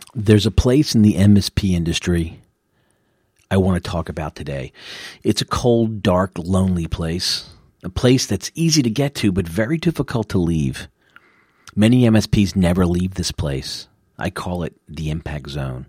There's a place in the MSP industry I want to talk about today. It's a cold, dark, lonely place, a place that's easy to get to but very difficult to leave. Many MSPs never leave this place. I call it the impact zone.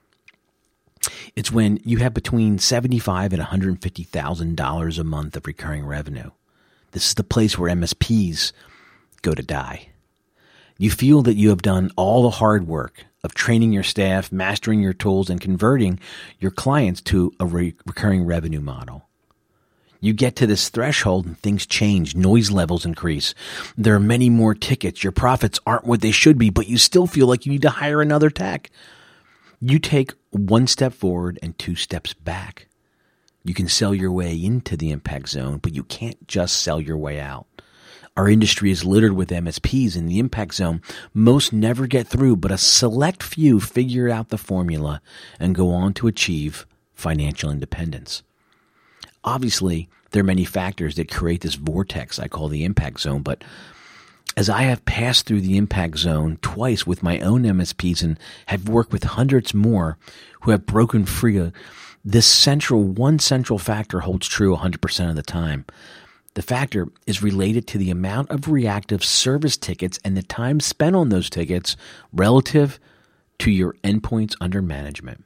It's when you have between $75,000 and $150,000 a month of recurring revenue. This is the place where MSPs go to die. You feel that you have done all the hard work of training your staff, mastering your tools, and converting your clients to a recurring revenue model. You get to this threshold and things change. Noise levels increase. There are many more tickets. Your profits aren't what they should be, but you still feel like you need to hire another tech. You take one step forward and two steps back. You can sell your way into the impact zone, but you can't just sell your way out. Our industry is littered with MSPs in the impact zone. Most never get through, but a select few figure out the formula and go on to achieve financial independence. Obviously, there are many factors that create this vortex I call the impact zone, but as I have passed through the impact zone twice with my own MSPs and have worked with hundreds more who have broken free, this one central factor holds true 100% of the time. The factor is related to the amount of reactive service tickets and the time spent on those tickets relative to your endpoints under management.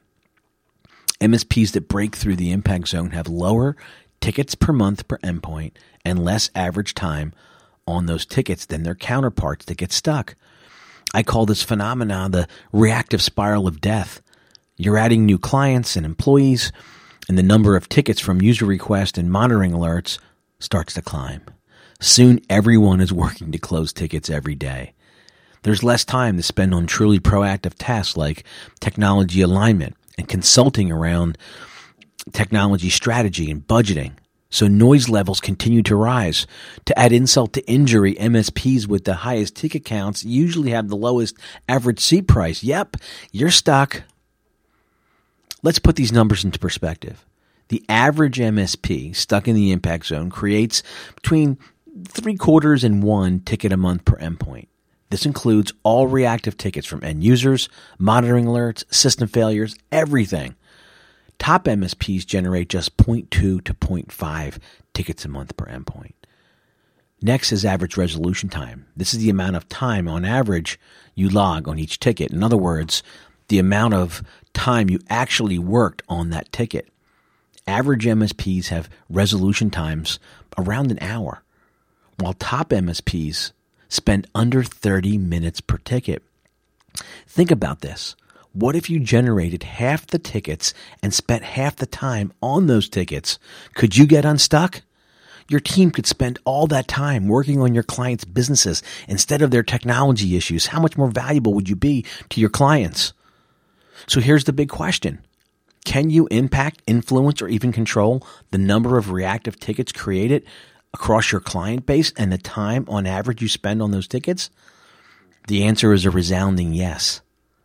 MSPs that break through the impact zone have lower tickets per month per endpoint and less average time on those tickets than their counterparts that get stuck. I call this phenomena the reactive spiral of death. You're adding new clients and employees, and the number of tickets from user requests and monitoring alerts starts to climb. Soon, everyone is working to close tickets every day. There's less time to spend on truly proactive tasks like technology alignment and consulting around technology strategy and budgeting. So noise levels continue to rise. To add insult to injury, MSPs with the highest ticket counts usually have the lowest average seat price. Yep, you're stuck. Let's put these numbers into perspective. The average MSP stuck in the impact zone creates between 3/4 and 1 ticket a month per endpoint. This includes all reactive tickets from end users, monitoring alerts, system failures, everything. Top MSPs generate just 0.2 to 0.5 tickets a month per endpoint. Next is average resolution time. This is the amount of time on average you log on each ticket. In other words, the amount of time you actually worked on that ticket. Average MSPs have resolution times around an hour, while top MSPs spend under 30 minutes per ticket. Think about this. What if you generated half the tickets and spent half the time on those tickets? Could you get unstuck? Your team could spend all that time working on your clients' businesses instead of their technology issues. How much more valuable would you be to your clients? So here's the big question. Can you impact, influence, or even control the number of reactive tickets created across your client base and the time on average you spend on those tickets? The answer is a resounding yes.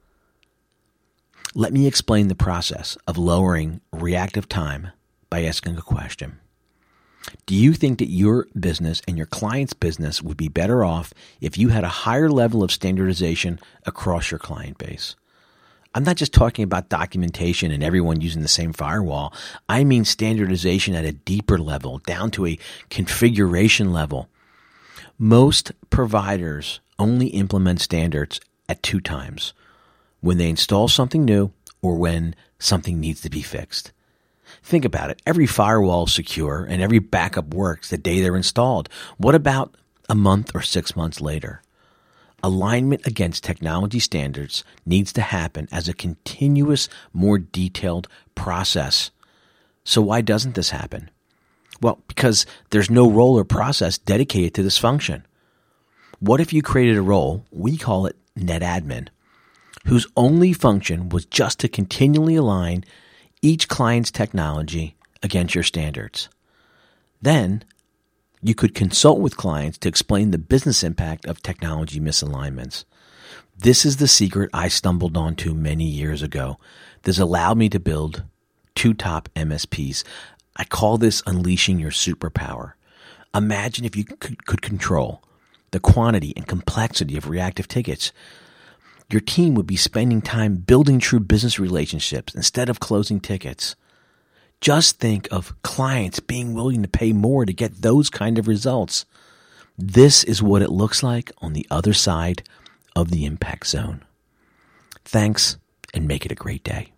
Let me explain the process of lowering reactive time by asking a question. Do you think that your business and your client's business would be better off if you had a higher level of standardization across your client base? I'm not just talking about documentation and everyone using the same firewall. I mean standardization at a deeper level, down to a configuration level. Most providers only implement standards at 2 times: when they install something new or when something needs to be fixed. Think about it. Every firewall is secure and every backup works the day they're installed. What about a month or 6 months later? Alignment against technology standards needs to happen as a continuous, more detailed process. So why doesn't this happen? Well, because there's no role or process dedicated to this function. What if you created a role, we call it NetAdmin, whose only function was just to continually align each client's technology against your standards? Then you could consult with clients to explain the business impact of technology misalignments. This is the secret I stumbled onto many years ago. This allowed me to build 2 top MSPs. I call this unleashing your superpower. Imagine if you could control the quantity and complexity of reactive tickets. Your team would be spending time building true business relationships instead of closing tickets. Just think of clients being willing to pay more to get those kind of results. This is what it looks like on the other side of the impact zone. Thanks, and make it a great day.